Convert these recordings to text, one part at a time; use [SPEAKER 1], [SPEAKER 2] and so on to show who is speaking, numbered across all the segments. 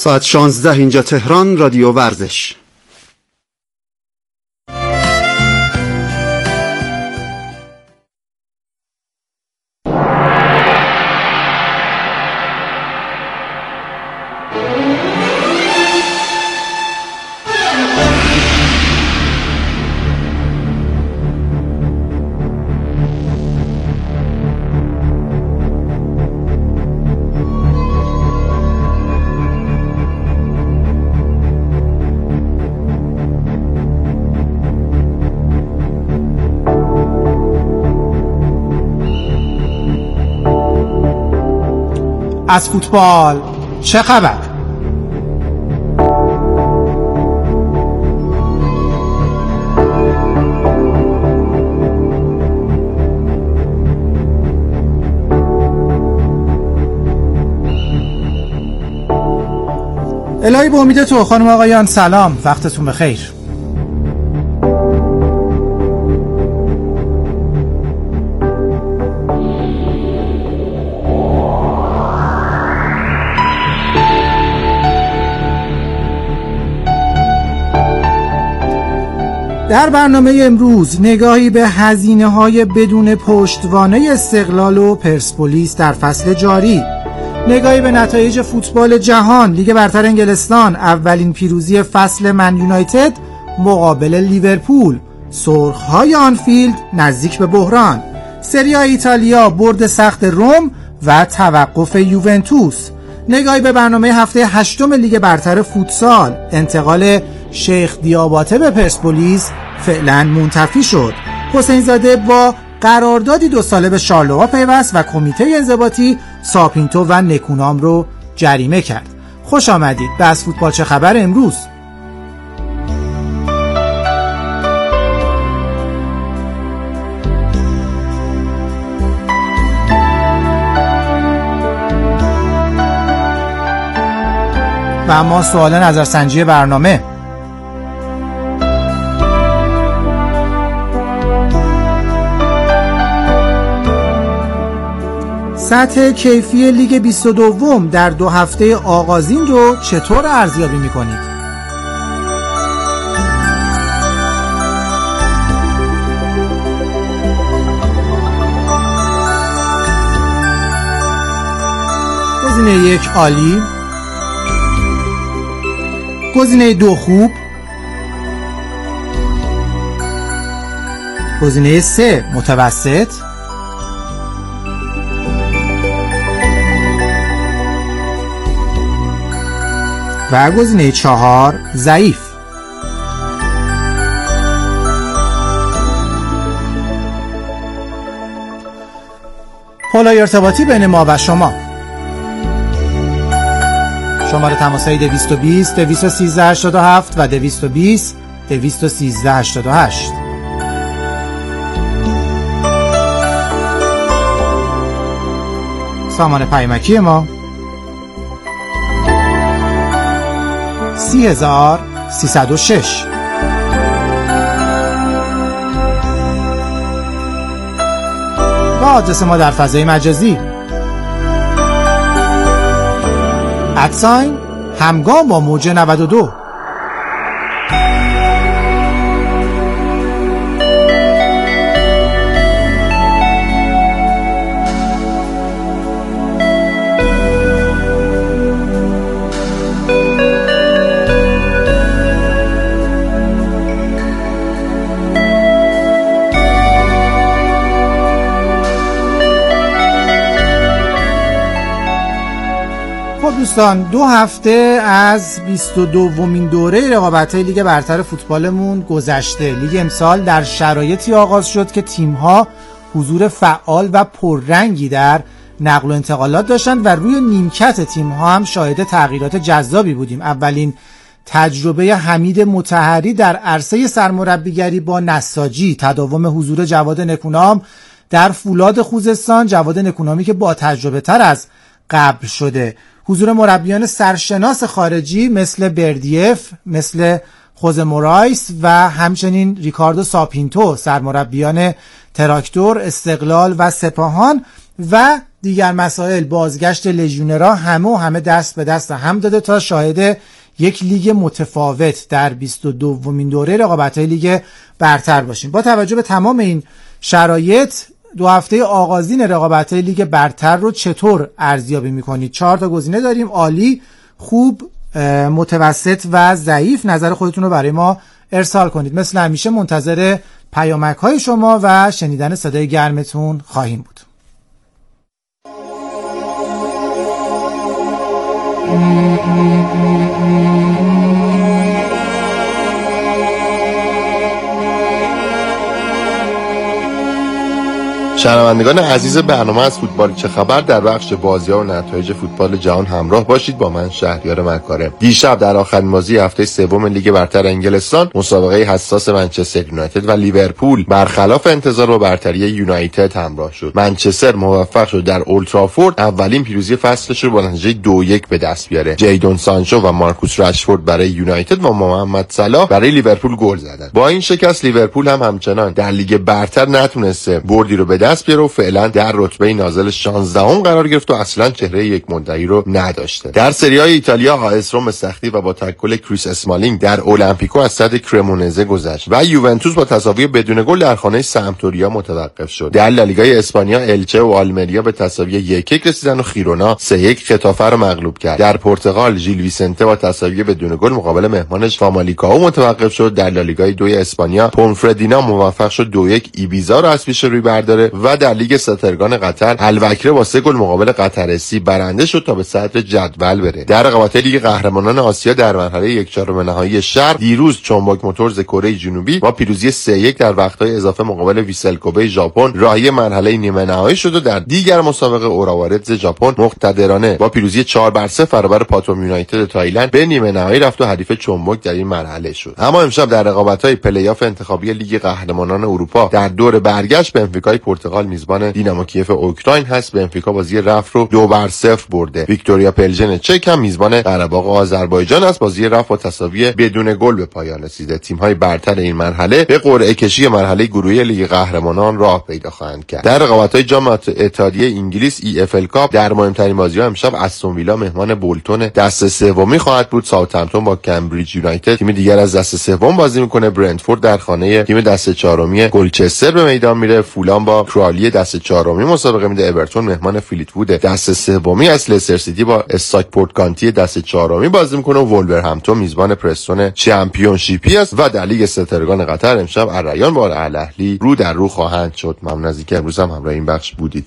[SPEAKER 1] ساعت 16 اینجا تهران، رادیو ورزش.
[SPEAKER 2] از فوتبال چه خبر؟ الهی به امید تو. خانم آقایان سلام، وقتتون بخیر. در برنامه امروز نگاهی به هزینه‌های بدون پشتوانه استقلال و پرسپولیس در فصل جاری، نگاهی به نتایج فوتبال جهان، لیگ برتر انگلستان، اولین پیروزی فصل من یونایتد مقابل لیورپول، سرخ‌های آنفیلد نزدیک به بحران، سری آ ایتالیا، برد سخت روم و توقف یوونتوس، نگاهی به برنامه هفته هشتم لیگ برتر فوتسال، انتقال شیخ دیاباته به پرسپولیس فعلا منتفی شد، حسین زاده با قراردادی 2 ساله به شارلووا پیوست و کمیته انضباطی ساپینتو و نکونام رو جریمه کرد. خوش آمدید به از فوتبال چه خبر امروز. و اما سوال نظرسنجی برنامه: سطح کیفی لیگ 22 در 2 هفته آغازین رو چطور ارزیابی می‌کنید؟ گزینه 1 عالی، گزینه 2 خوب، گزینه 3 متوسط، و گزینه 4 ضعیف. پلای ارتباطی بین ما و شما: شماره تماس‌های 220 213 87 و 220 213 88. سامان پیامکی ما 30306. و آدرس ما در فضای مجازی @همگام با موج 92. دوستان، 2 هفته از 22مین دوره رقابت‌های لیگ برتر فوتبالمون گذشته. لیگ امسال در شرایطی آغاز شد که تیم‌ها حضور فعال و پررنگی در نقل و انتقالات داشتند و روی نیمکت تیم‌ها هم شاهد تغییرات جذابی بودیم. اولین تجربه حمید مطهری در عرصه سرمربیگری با نساجی، تداوم حضور جواد نکونام در فولاد خوزستان، جواد نکونامی که با تجربه تر از قبل شده، حضور مربیان سرشناس خارجی مثل بردیف، مثل خوزه مورایس و همچنین ریکاردو ساپینتو، سرمربیان تراکتور، استقلال و سپاهان، و دیگر مسائل، بازگشت لژیونرها، همه دست به دست هم داده تا شاهد یک لیگ متفاوت در 22مین دوره رقابت‌های لیگ برتر باشیم. با توجه به تمام این شرایط 2 هفته آغازین رقابت‌های لیگ برتر رو چطور ارزیابی می‌کنید؟ 4 تا گزینه داریم: عالی، خوب، متوسط و ضعیف. نظر خودتون رو برای ما ارسال کنید. مثل همیشه منتظر پیامک‌های شما و شنیدن صدای گرمتون خواهیم بود.
[SPEAKER 3] شنوندگان عزیز برنامه از فوتبال چه خبر در بخش بازی‌ها و نتایج فوتبال جهان همراه باشید با من شهریار مکارم. دیشب در آخرین بازی هفته سوم لیگ برتر انگلستان مسابقه حساس منچستر یونایتد و لیورپول برخلاف انتظار با برتری یونایتد همراه شد. منچستر موفق شد در اولترافورد اولین پیروزی فصلش رو با نتیجه 2-1 به دست بیاره. جیدون سانچو و مارکوس رشفورد برای یونایتد و محمد صلاح برای لیورپول گل زدند. با این شکست لیورپول هم همچنان در لیگ برتر نتونسته بردی رو به دست بیاره و فعلا در رتبه نازل 16ام قرار گرفت و اصلا چهره یک مدعی رو نداشته. در سری آ ایتالیا آس روم سختی و با تکل کریس اسمالینگ در اولمپیکو از صد کرمونزه گذشت و یوونتوس با تساوی بدون گل در خانه سمپدوریا متوقف شد. در لالیگای اسپانیا الچه و آلمریا به تساوی 1-1 رسیدن و خیرونا 3-1 خطافه رو مغلوب کرد. در پرتغال ژیل ویسنته با تساوی بدون گل مقابل مهمانش فامالیکائو متوقف شد. در لالیگای 2 اسپانیا پونفردینا موفق شد 2-1 ایبیزا رو از پیش روی برداره و در لیگ سترگان قطر الوکره با 3 گل مقابل قطرسی برنده شد تا به صدر جدول بره. در رقابت لیگ قهرمانان آسیا در مرحله 1/4 نهایی شرق دیروز چونبوک موتورز کره جنوبی با پیروزی 3-1 در وقت‌های اضافه مقابل ویسل کوبه ژاپن راهی مرحله نیمه نهایی شد و در دیگر مسابقه اوراوارتز ژاپن مقتدرانه با پیروزی 4-3 برابر پاتوم یونایتد تایلند به نیمه نهایی رفت و حریف چونبوک در این مرحله شد. اما امشب در رقابت‌های پلی‌آف انتخابی لیگ قهرمانان اروپا در دور برگشت بنفیکای پرتغال میزبان دینامو کیف اوکراین هست. بنفیکا بازی رفت رو 2-0 برده. ویکتوریا پلژن چک هم میزبان قره‌باغ آذربایجان است. بازی رفت با تساوی بدون گل به پایان رسیده. تیم‌های برتر این مرحله به قرعه کشی مرحله گروهی لیگ قهرمانان راه پیدا خواهند کرد. در رقابت‌های جام اتحادیه انگلیس EFL کاپ در مهمترین بازی‌ها امشب استون ویلا مهمان بولتون دسته سومی خواهد بود. ساوثهمپتون با کمبریج یونایتد تیم دیگر از دسته سوم بازی می‌کنه. برنتفورد در خانه تیم دسته چهارمی گلچستر به میدان میره. فولام با کرالی دسته چهارمی مسابقه میده. اورتون مهمان فلیتوود دسته سومی است. لستر سیتی با استاکپورت کانتی دسته چهارمی بازی میکنه و وولورهمپتون میزبان پرستون چمپیونشیپی است و در لیگ سترگان قطر امشب الریان با الاهلی رو در رو خواهند شد. ممنون از اینکه امروز هم همراه این بخش بودید.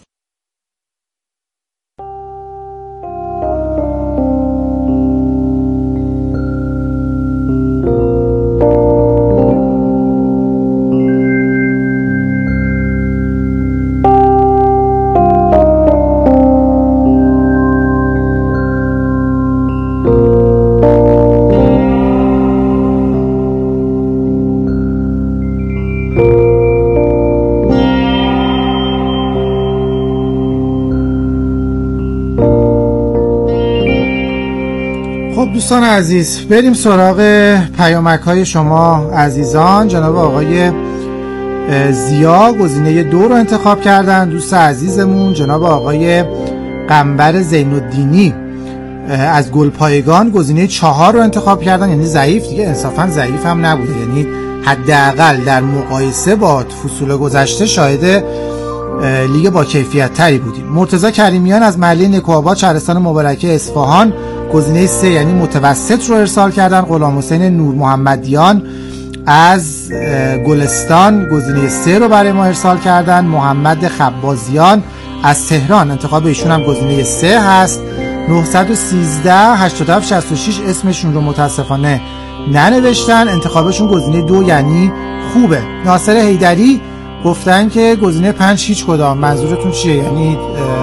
[SPEAKER 2] دوستان عزیز، بریم سراغ پیامک‌های شما عزیزان. جناب آقای زیا گزینه 2 رو انتخاب کردن. دوست عزیزمون جناب آقای قنبر زین‌الدینی از گلپایگان گزینه 4 رو انتخاب کردن. یعنی ضعیف دیگه، انصافا ضعیف هم نبوده، یعنی حداقل در مقایسه با فصول گذشته شاهد لیگ با کیفیت تری بودیم. مرتضی کریمیان از محله نکوآباد شهرستان مبارکه اصفهان گزینه 3 یعنی متوسط رو ارسال کردن. غلام حسین نور محمدیان از گلستان گزینه 3 رو برای ما ارسال کردن. محمد خبازیان از تهران انتخاب ایشون هم گزینه 3 هست. 913 87 66 اسمشون رو متاسفانه ننوشتن، انتخابشون گزینه 2 یعنی خوبه. ناصر حیدری گفتن که گزینه 5 هیچ کدام. منظورتون چیه؟ یعنی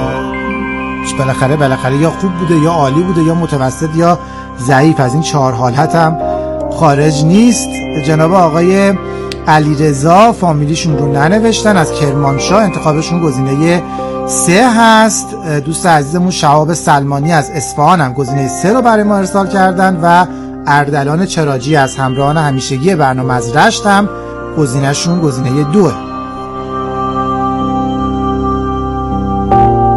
[SPEAKER 2] بالاخره یا خوب بوده یا عالی بوده یا متوسط یا ضعیف، از این 4 حالت هم خارج نیست. جناب آقای علیرضا فامیلیشون رو ننوشتن از کرمانشاه، انتخابشون گزینه 3 هست. دوست عزیزمون شهاب سلمانی از اصفهان هم گزینه 3 رو برای ما ارسال کردن و اردلان چراجی از همراهان همیشگی برنامه از رشت هم گزینهشون گزینه 2.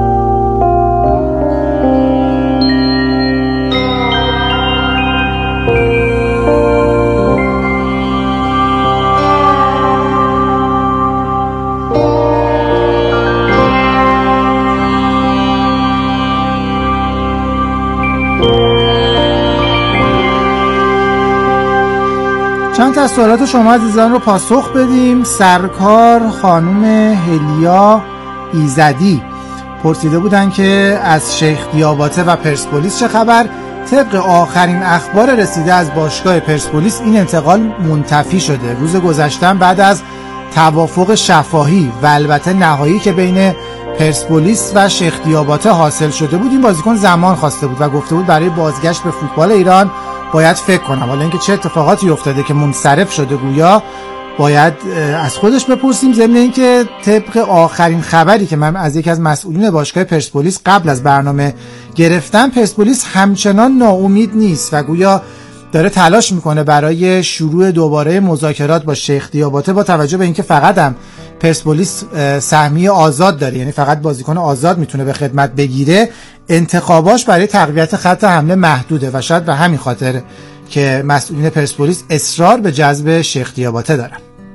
[SPEAKER 2] چند تا از سوالات شما عزیزان رو پاسخ بدیم. سرکار خانم هلیا ایزدی پرسیده بودن که از شیخ دیاباته و پرسپولیس چه خبر؟ طبق آخرین اخبار رسیده از باشگاه پرسپولیس این انتقال منتفی شده. روز گذشته بعد از توافق شفاهی و البته نهایی که بین پرسپولیس و شیخ دیاباته حاصل شده بود، این بازیکن زمان خواسته بود و گفته بود برای بازگشت به فوتبال ایران باید فکر کنم. حالا اینکه چه اتفاقاتی افتاده که منصرف شده گویا باید از خودش بپرسیم. ضمن اینکه طبق آخرین خبری که من از یکی از مسئولین باشگاه پرسپولیس قبل از برنامه گرفتم، پرسپولیس همچنان ناامید نیست و گویا داره تلاش میکنه برای شروع دوباره مذاکرات با شیخ دیاباته، با توجه به اینکه فقط هم پرسپولیس سهمیه آزاد داره، یعنی فقط بازیکن آزاد میتونه به خدمت بگیره. انتخاباش برای تقویت خط حمله محدوده و شاید به همین خاطر که مسئولین پرسپولیس اصرار به جذب شیخ دیاباته دارن.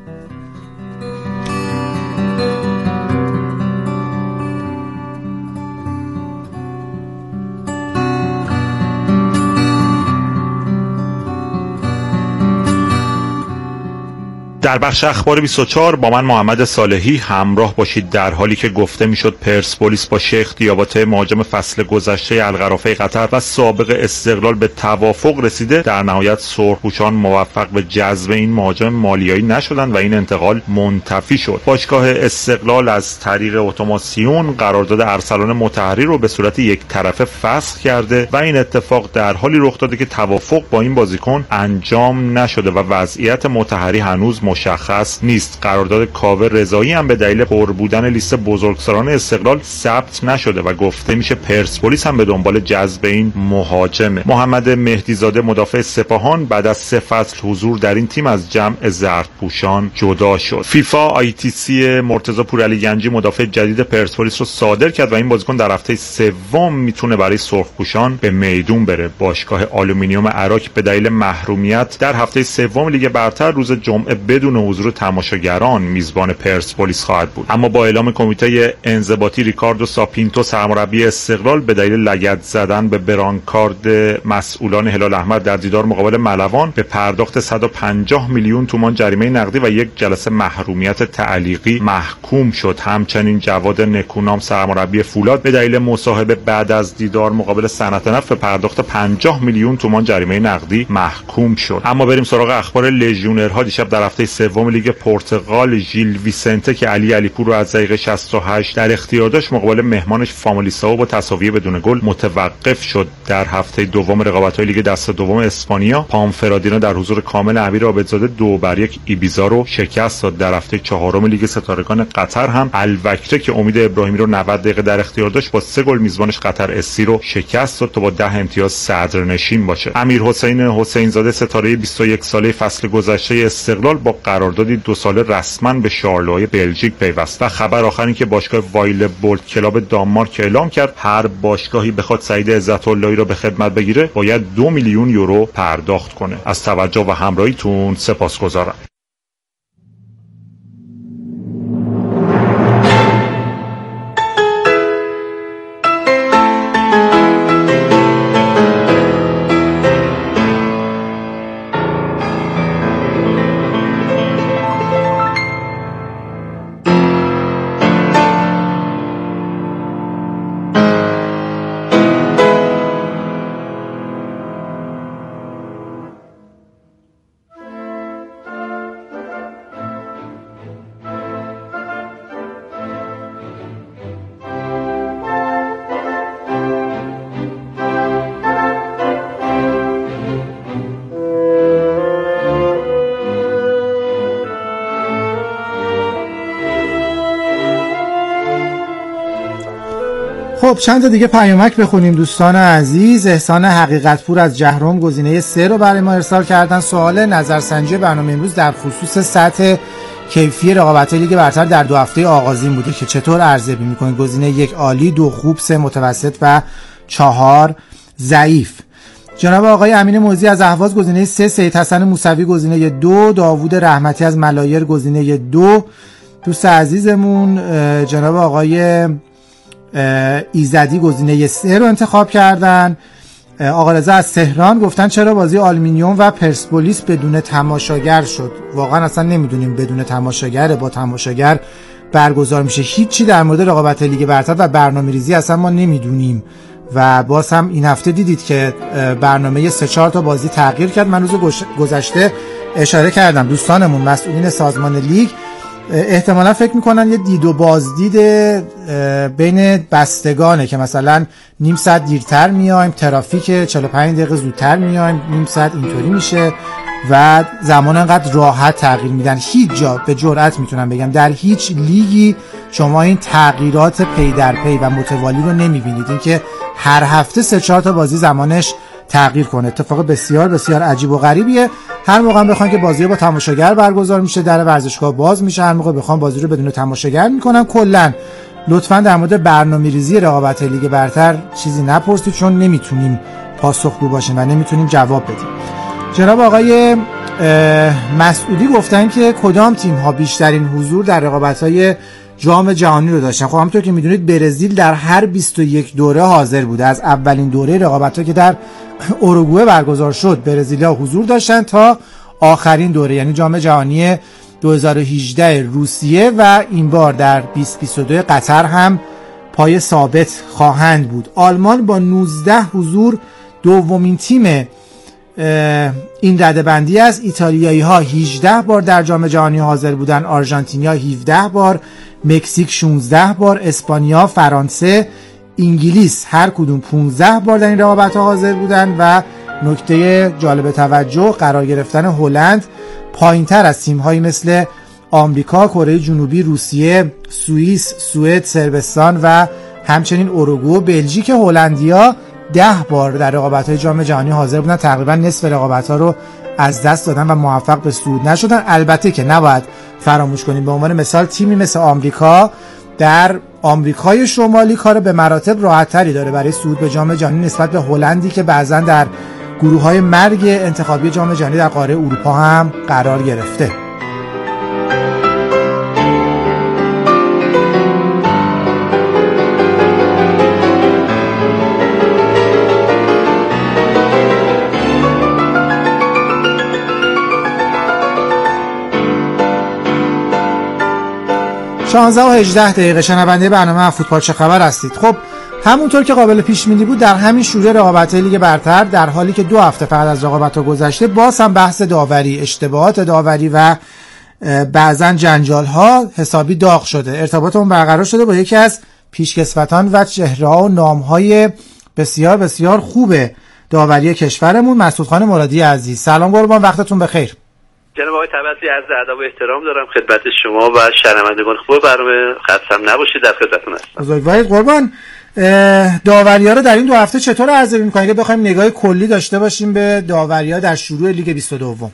[SPEAKER 4] در بخش اخبار 24 با من محمد صالحی همراه باشید. در حالی که گفته میشد پرسپولیس با شیخ دیاباته مهاجم فصل گذشته القرافه قطر و سابق استقلال به توافق رسیده، در نهایت سرخپوشان موفق به جذب این مهاجم مالیایی نشدند و این انتقال منتفی شد. باشگاه استقلال از طریق اتوماسیون قرارداد ارسلان مطهری رو به صورت یک طرفه فسخ کرده و این اتفاق در حالی رخ داده که توافق با این بازیکن انجام نشده و وضعیت مطهری هنوز مشخص نیست. قرارداد کاوه رضایی هم به دلیل پر بودن لیست بزرگسالان استقلال ثبت نشده و گفته میشه پرسپولیس هم به دنبال جذب این مهاجمه. محمد مهدیزاده مدافع سپاهان بعد از 3 فصل حضور در این تیم از جمع زردپوشان جدا شد. فیفا آیتیسی مرتضی پورعلی گنجی مدافع جدید پرسپولیس رو صادر کرد و این بازیکن در هفته سوم میتونه برای سرخپوشان به میدون بره. باشگاه آلومینیوم عراق به دلیل محرومیت در هفته سوم لیگ برتر روز جمعه بدون حضور تماشاگران میزبان پرسپولیس خواهد بود. اما با اعلام کمیته انضباطی ریکاردو ساپینتو سرمربی استقلال به دلیل لگد زدن به برانکارد مسئولان هلال احمر در دیدار مقابل ملوان به پرداخت 150 میلیون تومان جریمه نقدی و 1 جلسه محرومیت تعلیقی محکوم شد. همچنین جواد نکونام سرمربی فولاد به دلیل مصاحبه بعد از دیدار مقابل صنعت نفت به پرداخت 50 میلیون تومان جریمه نقدی محکوم شد. اما بریم سراغ اخبار لژیونرها. دیشب در هفته سوم لیگ پرتغال ژیل ویسنته که علیپور رو از دقیقه 68 در اختیار داشت مقابل مهمانش فامولیساو با تساوی بدون گل متوقف شد. در هفته دوم رقابت‌های لیگ دسته دوم اسپانیا پامفرادینا در حضور کامل امیر عابدزاده 2-1 ایبیزا رو شکست داد. در هفته چهارم لیگ ستارگان قطر هم الوکره که امید ابراهیمی رو 90 دقیقه در اختیار داشت با 3 گل میزبانش قطر اس‌سی رو شکست داد تا با 10 امتیاز صدرنشین باشه. امیرحسین حسینزاده ستاره 21 ساله فصل گذشته استقلال با قراردادی 2 ساله رسما به شارلوی بلژیک پیوست. و خبر آخر این که باشگاه وایل بولت کلاب دانمارک اعلام کرد هر باشگاهی بخواد سعید عزت‌اللهی رو به خدمت بگیره باید 2 میلیون یورو پرداخت کنه. از توجه و همراهیتون سپاسگزارم.
[SPEAKER 2] خب چند تا دیگه پیامک بخونیم دوستان عزیز. احسان حقیقتپور از جهرم گزینه 3 رو برای ما ارسال کردن. سوال نظرسنجی برنامه امروز در خصوص سطح کیفی رقابت‌های لیگ برتر در 2 هفته آغازین بوده که چطور ارزیابی می‌کنید؟ گزینه 1 عالی، 2 خوب، 3 متوسط و 4 ضعیف. جناب آقای امین موزی از اهواز گزینه 3، سید حسن موسوی گزینه 2، داوود رحمتی از ملایر گزینه 2. دوست عزیزمون جناب آقای ایزدی گزینه 3 رو انتخاب کردن. آقا رضا از تهران گفتن چرا بازی آلومینیوم و پرسپولیس بدون تماشاگر شد؟ واقعا اصلا نمیدونیم بدون تماشاگر با تماشاگر برگزار میشه. هیچی در مورد رقابت لیگ برتر و برنامه‌ریزی اصلا ما نمیدونیم و باز هم این هفته دیدید که برنامه 3-4 تا بازی تغییر کرد. من روز گذشته اشاره کردم دوستانمون مسئولین سازمان لیگ احتمالا فکر میکنن یه دید و بازدید بین بستگانه که مثلا نیم ساعت دیرتر میایم، ترافیک 45 دقیقه زودتر میایم، نیم ساعت اینطوری میشه و زمان انقدر راحت تغییر میدن. هیچ جا به جرئت میتونم بگم در هیچ لیگی شما این تغییرات پی در پی و متوالی رو نمیبینید، این که هر هفته 3-4 تا بازی زمانش تغییر کنه. اتفاق بسیار بسیار عجیب و غریبیه. هر موقع بخوان که بازی با تماشاگر برگزار میشه در ورزشگاه باز میشه، هر موقع بخوان بازی رو بدون تماشاگر میکنن. کلا لطفاً در مورد برنامه‌ریزی رقابت لیگ برتر چیزی نپرسید چون نمیتونیم پاسخگو باشیم و نمیتونیم جواب بدیم. جناب آقای مسعودی گفتن که کدام تیم‌ها بیشترین حضور در رقابت‌های جام جهانی رو داشتن. خب همونطور که میدونید برزیل در هر 21 دوره حاضر بوده. از اولین دوره رقابت‌ها که در اوروگوئه برگزار شد برزیلیا حضور داشتن تا آخرین دوره، یعنی جام جهانی 2018 روسیه و این بار در 2022 قطر هم پای ثابت خواهند بود. آلمان با 19 حضور دومین تیم این رده‌بندی است. ایتالیایی ها 18 بار در جام جهانی حاضر بودن، آرژانتینیا 17 بار، مکزیک 16 بار، اسپانیا، فرانسه، انگلیس هر کدوم 15 بار در این رقابت‌ها حاضر بودن و نکته جالب توجه قرار گرفتن هلند پایین‌تر از تیم‌هایی مثل آمریکا، کره جنوبی، روسیه، سوئیس، سوئد، صربستان و همچنین اوروگوئه و بلژیک. هلندیا 10 بار در رقابت‌های جام جهانی حاضر بودن، تقریبا نصف رقابت‌ها رو از دست دادن و موفق به صعود نشدن. البته که نباید فراموش کنیم به عنوان مثال تیمی مثل آمریکا در آمریکای شمالی کار به مراتب راحت‌تری داره برای صعود به جام جهانی نسبت به هلندی که بعضا در گروه‌های مرگ انتخابی جام جهانی در قاره اروپا هم قرار گرفته. 16 و 18 دقیقه شنونده برنامه فوتبال چه خبر هستید. خب همونطور که قابل پیش بینی بود در همین شروع رقابت‌های لیگ برتر در حالی که 2 هفته فقط از رقابت‌ها گذشته باز هم بحث داوری، اشتباهات داوری و بعضن جنجال‌ها حسابی داغ شده. ارتباطمون برقرار شده با یکی از پیشکسوتان و چهره‌ها و نام‌های بسیار بسیار خوب داوری کشورمون، مسعود خان مرادی عزیز. سلام قربان، وقتتون بخیر.
[SPEAKER 5] جناب آقای طبسی عرض ادب و احترام دارم خدمت شما و شنوندگان خوب برنامه. خستم نباشید، در خدمتتون هستم.
[SPEAKER 2] بزرگوارید قربان. داوری‌ها رو در این 2 هفته چطور ارزیابی می‌کنید که بخوایم نگاه کلی داشته باشیم به داوری‌ها در شروع لیگ 22؟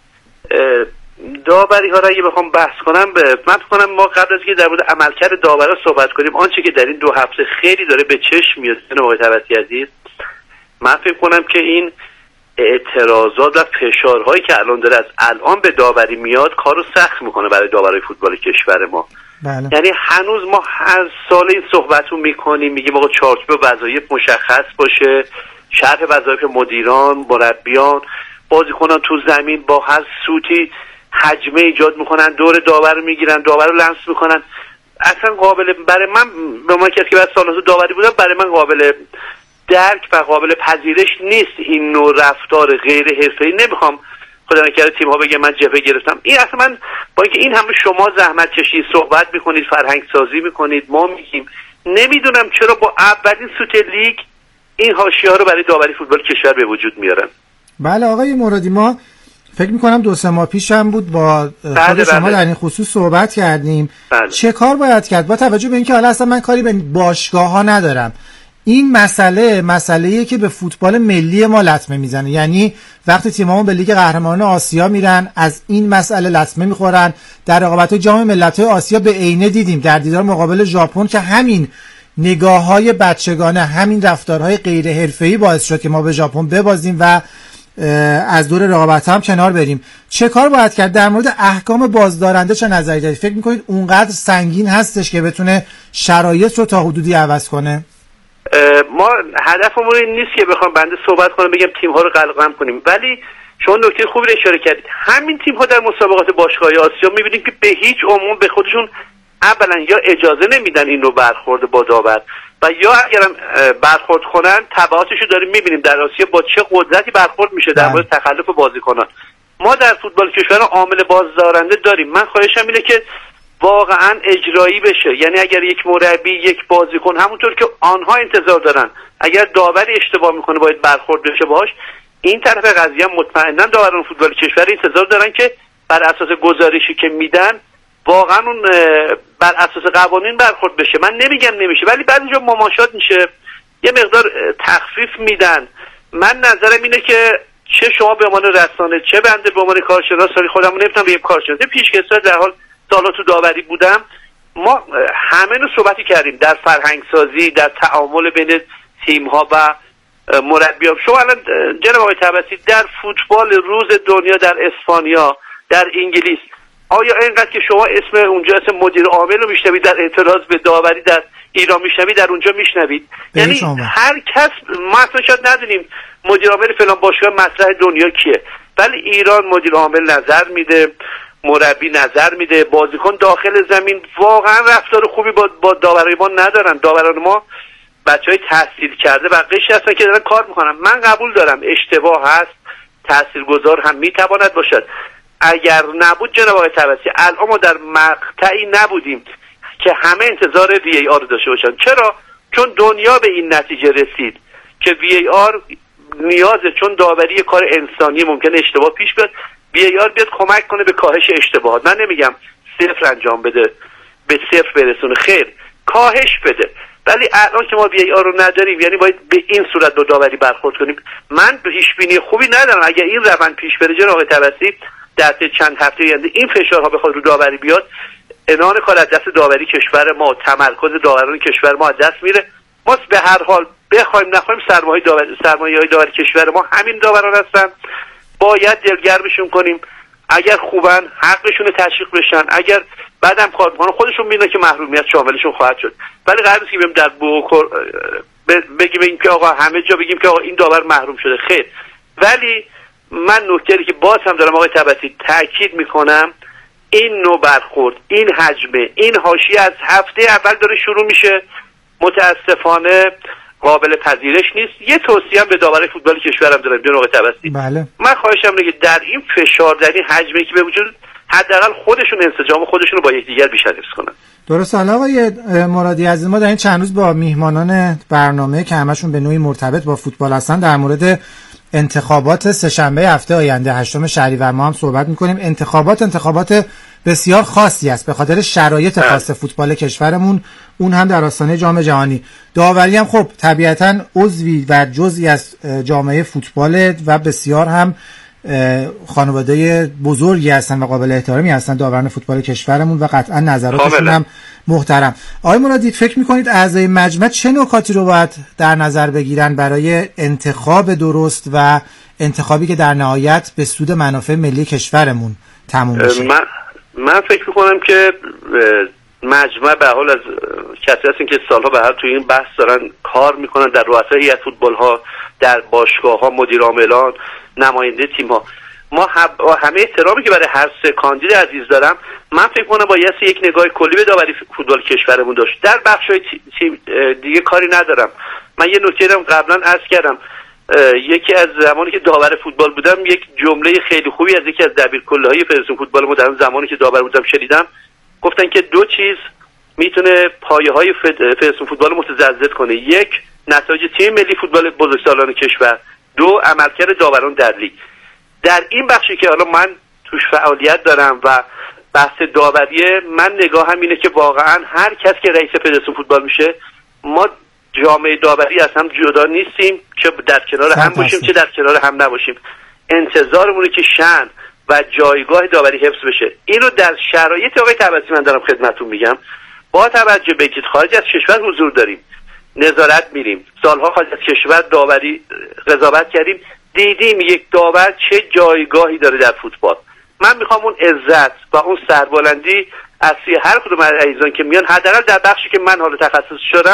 [SPEAKER 5] داوری‌ها رو اگه بخوام بحث کنم من فکر کنم ما قبل از اینکه در مورد عملکرد داورا صحبت کنیم آنچه که در این 2 هفته خیلی داره به چشم میاد جناب آقای طبسی عزیز، من فکر کنم که این اعتراضات و فشارهایی که الان داره از الان به داوری میاد کارو سخت میکنه برای داورای فوتبال کشور ما.
[SPEAKER 2] بله.
[SPEAKER 5] یعنی هنوز ما هر سال این صحبتو میکنیم، میگیم آقا چارچوب وظایف مشخص باشه، شرح وظایف مدیران، مربیان، بازیکنان تو زمین با هر سوتی حجمه ایجاد میکنن، دور داور رو میگیرن، داور رو لمس میکنن. اصلا قابل برای من به ما کسی که بعد سال‌ها داوری بودم برای من قابل درک و قابل پذیرش نیست این نوع رفتار غیر حرفه‌ای. نمیخوام خدا نکرده تیم‌ها بگه من جبهه گرفتم. این اصلا من با اینکه این همه شما زحمت کشید، صحبت میکنید، فرهنگ سازی میکنید، ما میگیم، نمیدونم چرا با اولین سوت لیگ این حاشیه‌ها رو برای داوری فوتبال کشور به وجود میارن.
[SPEAKER 2] بله آقای مرادی، ما فکر میکنم 2-3 ماه پیش هم بود با خود شما در این خصوص صحبت کردیم.
[SPEAKER 5] بله.
[SPEAKER 2] چه کار باید کرد با توجه به اینکه حالا اصلا من کاری به باشگاه‌ها ندارم، این مسئله‌ایه که به فوتبال ملی ما لطمه میزنه. یعنی وقتی تیم‌ها به لیگ قهرمانان آسیا میرن از این مسئله لطمه میخورن. در رقابت‌های جام ملت‌های آسیا به عینه دیدیم در دیدار مقابل ژاپن که همین نگاه‌های بچگانه، همین رفتارهای غیر حرفه‌ای باعث شد که ما به ژاپن ببازیم و از دور رقابت هم کنار بریم. چه کار باید کرد؟ در مورد احکام بازدارنده چه نظری دارید؟ فکر می‌کنید اونقدر سنگین هستش که بتونه شرایط رو تا حدودی عوض کنه؟
[SPEAKER 5] ما هدفمون این نیست که بخوام بنده صحبت کنم بگم تیم ها رو قلقم کنیم، ولی شما نکته خوبی رو اشاره کردید. همین تیم ها در مسابقات باشگاه‌های آسیا می‌بینیم که به هیچ عنوان به خودشون اولا یا اجازه نمیدن این رو برخورد با داور و یا اگرم برخورد کنن تبعاتش رو داریم می‌بینیم در آسیا با چه قدرتی برخورد میشه در مورد تخلف بازیکنان. ما در فوتبال کشورمون عامل بازدارنده داریم. من خواهشم اینه که واقعا اجرایی بشه، یعنی اگر یک مربی یک بازیکن همونطور که آنها انتظار دارن اگر داوری اشتباه میکنه باید برخورد بشه باهاش، این طرف قضیه مطمئنا داوران فوتبال کشور انتظار دارن که بر اساس گزارشی که میدن واقعا اون بر اساس قوانین برخورد بشه. من نمیگم نمیشه، ولی بعضی جا مماشات میشه، یه مقدار تخفیف میدن. من نظرم اینه که چه شما به عنوان رسانه چه بنده به عنوان کارشناس، خودمون نمیتونم بگم کارشناس، پیشکسوت در حال سالا تو داوری بودم، ما همه رو صحبتی کردیم در فرهنگ سازی، در تعامل بین تیم ها و مربیان. شما الان جناب آقای طبسی در فوتبال روز دنیا در اسپانیا، در انگلیس، آیا اینقدر که شما اسم اونجا اسم مدیر عامل رو میشنوید در اعتراض به داوری در ایران میشنوید در اونجا میشنوید؟ یعنی هر کس، ما اصلا شاید ندونیم مدیر عامل فلان باشگاه مطرح دنیا کیه، ولی ایران مدیر عامل نظر میده، مربی نظر میده، بازیکن داخل زمین واقعا رفتار خوبی با داورای ما ندارن. داوران ما بچهای تحصیل کرده و قشر هستن که دارن کار میکنن. من قبول دارم اشتباه هست، تاثیرگذار هم میتواند باشد. اگر نبود جناب آقای طبسی الان ما در مقطعی نبودیم که همه انتظار VAR رو داشته باشن. چرا؟ چون دنیا به این نتیجه رسید که VAR نیازه، چون داوری کار انسانی ممکنه اشتباه پیش بیاد، VAR بیاد کمک کنه به کاهش اشتباهات. من نمیگم صفر انجام بده، به صفر برسونه، خیر کاهش بده، ولی الان که ما VAR رو نداریم یعنی باید به این صورت با داوری برخورد کنیم. من پیش بینی خوبی ندارم اگر این روند پیش بره جناب آقای طبسی در چند هفته آینده این فشارها بخواد رو داوری بیاد، عنان کار از دست داوری کشور ما، تمرکز داوران کشور ما از دست میره. ما به هر حال بخوایم نخوایم سرمایه‌های داوری کشور ما همین داوران هستن، باید دلگرمشون کنیم. اگر خوبن حقشون تشویق بشن، اگر بعدم کار میکنن خودشون میبینن که محرومیت شاملشون خواهد شد. ولی قرار نیست که بریم در بگیم که آقا همه جا بگیم که آقا این داور محروم شده، خیر. ولی من نکته‌ای که باز هم دارم آقای طبسی تاکید میکنم، این نوع برخورد، این حجمه، این حاشیه از هفته اول داره شروع میشه، متاسفانه قابل پذیرش نیست. یه توصیه هم به داورای فوتبال کشورم دارم جناب آقای طبسی.
[SPEAKER 2] بله.
[SPEAKER 5] من خواهشم اینه که در این فشار، در این حجمی که به وجود، حداقل خودشون انسجام خودشون رو با یکدیگر بیشتر حفظ کنن.
[SPEAKER 2] درست. حالا آقای مرادی عزیز، ما در این چند روز با میهمانان برنامه که همشون به نوعی مرتبط با فوتبال هستن در مورد انتخابات سه‌شنبه هفته آینده 8 شهریور ما هم صحبت می‌کنیم. انتخابات بسیار خاصی است به خاطر شرایط خاص فوتبال کشورمون، اون هم در آستانه جام جهانی. داوری هم خب طبیعتاً عضوی و جزئی از جامعه فوتبال و بسیار هم خانواده بزرگی هستن و قابل احترامی هستن داوران فوتبال کشورمون و قطعا نظراتشون هم محترم. آقای مرادی فکر میکنید اعضای مجمع چه نکاتی رو باید در نظر بگیرن برای انتخاب درست و انتخابی که در نهایت به سود منافع ملی کشورمون تموم بشه؟
[SPEAKER 5] من فکر میکنم که مجمع به حال از کسی هستن که سالها به حال توی این بحث دارن کار میکنن، در رؤسای هیئت فوتبال ها، در باشگاه ها، مدیر عاملان، نماینده تیم ها. ما همه احترامی که برای هر سه کاندید عزیز دارم، من فکر کنم باید یک نگاه کلی به داوری فوتبال کشورمون داشت. در بخش‌های دیگه کاری ندارم. من یه نکته رو قبلا عرض کردم، یکی از زمانی که داور فوتبال بودم یک جمله خیلی خوبی از یکی از دبیرکله‌های فدراسیون فوتبال ما در زمانی که داور بودم شنیدم، گفتن که دو چیز میتونه پایه‌های فدراسیون فوتبال متزلزل کنه، یک نتایج تیم ملی فوتبال بزرگسالان کشور، دو عملکرد داوران در لیگ. در این بخشی که حالا من توش فعالیت دارم و بحث داوریه، من نگاهم اینه که واقعا هر کس که رئیس فدراسیون فوتبال میشه، ما جامعه داوری از هم جدا نیستیم، چه در کنار هم باشیم چه در کنار هم نباشیم. انتظارمونه که شأن و جایگاه داوری حفظ بشه. اینو در شرایط آقای طبسی من دارم خدمتتون میگم، با توجه به اینکه خارج از کشور حضور داریم، نظارت میریم، سالها خارج از کشور داوری قضاوت کردیم، دیدیم یک داور چه جایگاهی داره در فوتبال. من میخوام اون عزت و اون سربلندی از هر کدوم از عزیزان که میان، حداقل در بخشی که من حالا تخصص شدم،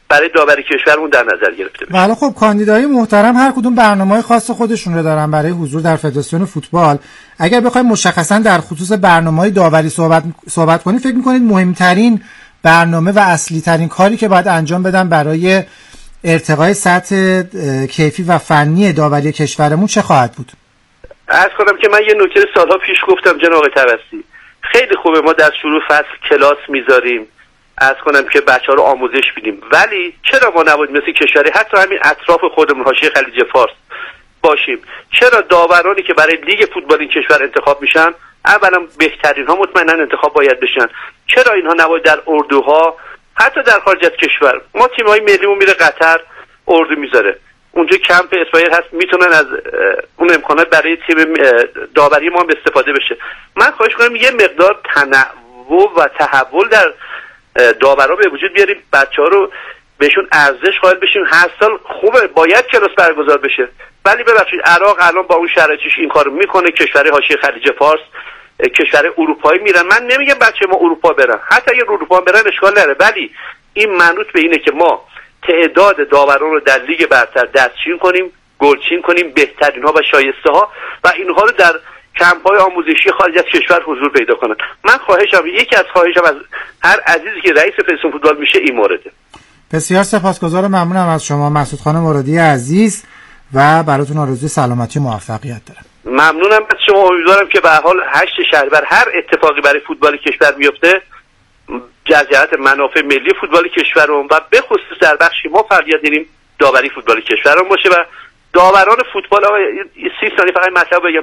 [SPEAKER 5] برای داوری کشورمون در نظر گرفته بشه.
[SPEAKER 2] بله خب کاندیدای محترم هر کدوم برنامه‌های خاص خودشون رو دارن برای حضور در فدراسیون فوتبال. اگر بخوایم مشخصا در خصوص برنامه‌های داوری صحبت کنیم، فکر می‌کنید مهمترین برنامه و اصلی ترین کاری که باید انجام بدن برای ارتقای سطح کیفی و فنی داوری کشورمون چه خواهد بود؟
[SPEAKER 5] عرض کنم که من یه نکته سالها پیش گفتم جناب آقای توسطی، خیلی خوبه ما در شروع فصل کلاس میذاریم، عرض کنم که بچه‌ها رو آموزش میدیم، ولی چرا ما نباید مثل کشوری حتی همین اطراف خودمون حاشیه خلیج فارس باشیم؟ چرا داورانی که برای لیگ فوتبال این کشور انتخاب میشن اولا بهترین ها مطمئنا انتخاب باید بشن؟ چرا اینها نباید در اردوها حتی در خارج از کشور؟ ما تیم‌های ملیمون میره قطر اردو میذاره، اونجا کمپ اسرائیل هست، میتونن از اون امکانات برای تیم داوری ما هم استفاده بشه. من خواهش کنم یه مقدار تنوع و تحول در داورا به وجود بیاریم، بچه‌ها رو بهشون ارزش قائل بشیم. هر سال خوبه باید کلاس برگزار بشه، ولی ببخشید عراق الان با اون شرایطش این کارو میکنه، کشور حاشیه خلیج فارس، کشور اروپایی میرن. من نمیگم بچه ما اروپا برن، حتی اگه اروپا برن اشکال نداره، ولی این منوط به اینه که ما تعداد داوران رو در لیگ برتر دستچین کنیم، گلچین کنیم، بهترین ها و شایسته ها، و اینها رو در کمپ‌های آموزشی خارج از کشور حضور پیدا کنن. من یکی از خواهشم از هر عزیزی که رئیس فدراسیون فوتبال میشه این مورده.
[SPEAKER 2] بسیار سپاسگزارم، ممنونم از شما مسعود خان مرادی عزیز و براتون آرزوی سلامتی و موفقیت دارم.
[SPEAKER 5] ممنونم از شما، امیدوارم که به حال 8 شهریور هر اتفاقی برای فوتبال کشور میفته جهت منافع ملی فوتبال کشورمون و به خصوص در بخشی ما فعالیت داریم داوری فوتبال کشورمون باشه. و داوران فوتبال 30 ثانیه فقط مطلب بگم،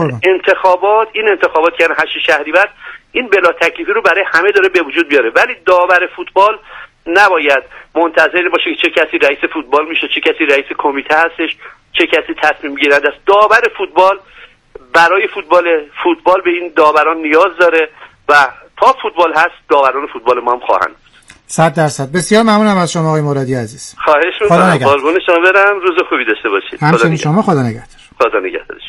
[SPEAKER 5] این انتخابات که 8 شهریور این بلا تکلیفی رو برای همه داره به وجود بیاره، ولی داور فوتبال نباید منتظر باشه که چه کسی رئیس فوتبال میشه، چه کسی رئیس کمیته هستش، چه کسی تصمیم گیرنده است. داور فوتبال برای فوتبال به این داوران نیاز داره و تا فوتبال هست داوران فوتبال ما هم خواهند.
[SPEAKER 2] 100%. بسیار ممنونم از شما آقای مرادی عزیز.
[SPEAKER 5] خواهش می‌کنم. قربون شما برم. روز خوبی داشته باشید.
[SPEAKER 2] همچنین شما. خدا نگهدار.
[SPEAKER 5] خدا نگهدارش.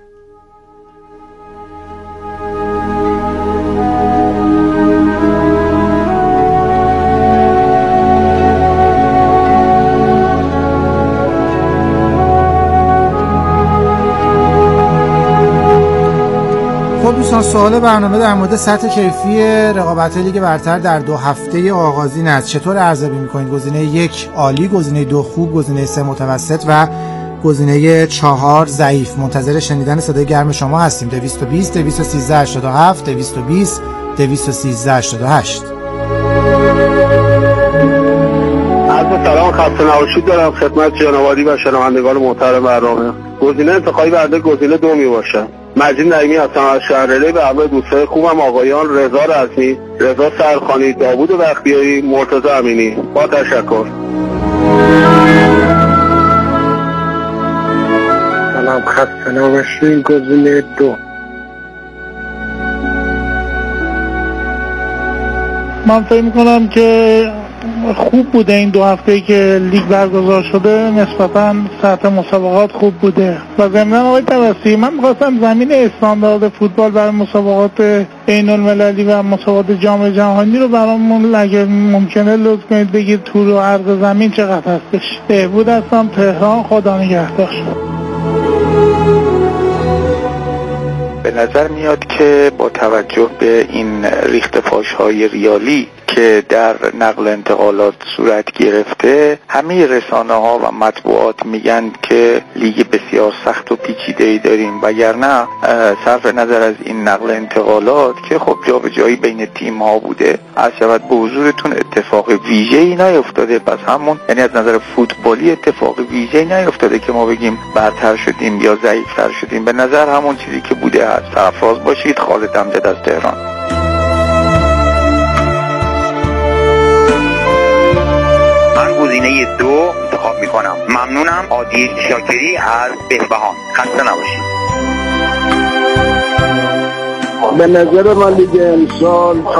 [SPEAKER 2] خب دوستان، سوال برنامه در مورد سطح کیفی رقابت لیگ برتر در 2 هفته آغازین است. چطور ارزیابی می‌کنید؟ گزینه 1 عالی، گزینه 2 خوب، گزینه 3 متوسط و گزینه 4 ضعیف. منتظر شنیدن صدای گرم شما هستیم. 220 213 87 220 213 88.
[SPEAKER 6] عرض سلام خسته نباشید دارم خدمت جناب عالی و شنوندگان محترم برنامه. گزینه انتخابی بعد گزینه 2 میباشه. مجید نعیمی هستم از شهرلی به همراه دوستای خوبم آقایان رضا رزمی، رضا سرخانی، داوود بختیاری، مرتضی امینی. با تشکر.
[SPEAKER 7] سلام خسته نباشید. گزینه 2.
[SPEAKER 8] من فکر میکنم که خوب بوده این 2 هفته‌ای که لیگ برگزار شده، نسبتاً سطح مسابقات خوب بوده. و ضمناً آقای توسطی من می‌خواستم زمین استاندارد فوتبال برای مسابقات بین‌المللی و مسابقات جام جهانی رو برامون اگه ممکنه لطف کنید بگید طول و عرض زمین چقدر هستش. بهبود هستم، تهران. خدا نگهدار.
[SPEAKER 9] به نظر میاد که با توجه به این ریخت پاش‌های ریالی که در نقل انتقالات صورت گرفته، همه رسانه‌ها و مطبوعات میگن که لیگ بسیار سخت و پیچیده‌ای داریم، وگرنه صرف نظر از این نقل انتقالات که خب جابجایی بین تیم‌ها بوده، از شود به حضورتون اتفاق ویژه‌ای نیفتاده. پس همون یعنی از نظر فوتبالی اتفاق ویژه‌ای نیفتاده که ما بگیم برتر شدیم یا ضعیف‌تر شدیم. به نظر همون چیزی که بوده هست. سرفراز باشید. خالد امجد از تهران.
[SPEAKER 10] گزینه 2 انتخاب میکنم. ممنونم. عادی شاکری از بهبهان. خسته نباشید.
[SPEAKER 7] به نظر من لیگ امسال